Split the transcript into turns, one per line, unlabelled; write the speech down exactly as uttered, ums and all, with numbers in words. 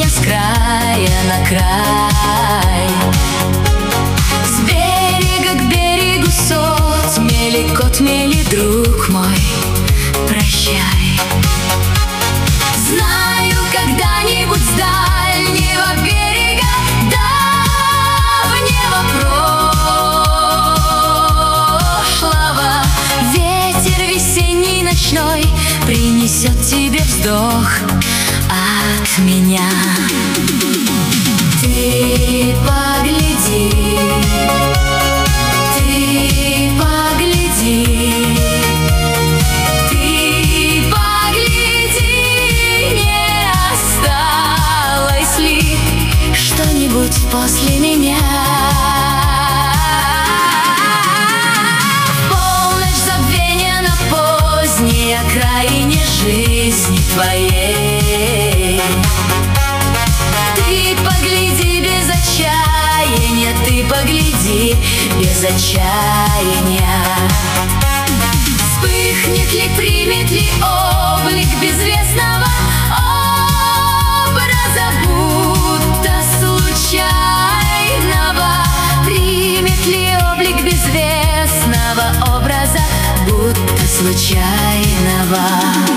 меня с края на край. С берега к берегу сот мели, кот мели, друг мой, прощай. Знаю, когда-нибудь с дальнего берега давнего прошлого ветер весенний ночной принесет тебе вздох от меня. Ты погляди, ты погляди, ты погляди, не осталось ли что-нибудь после меня? В полночь забвения на поздней окраине жизни твоей ты погляди без отчаяния, ты погляди без отчаяния. Вспыхнет ли, примет ли облик безвестного образа, будто случайного? Примет ли облик безвестного образа, будто случайного?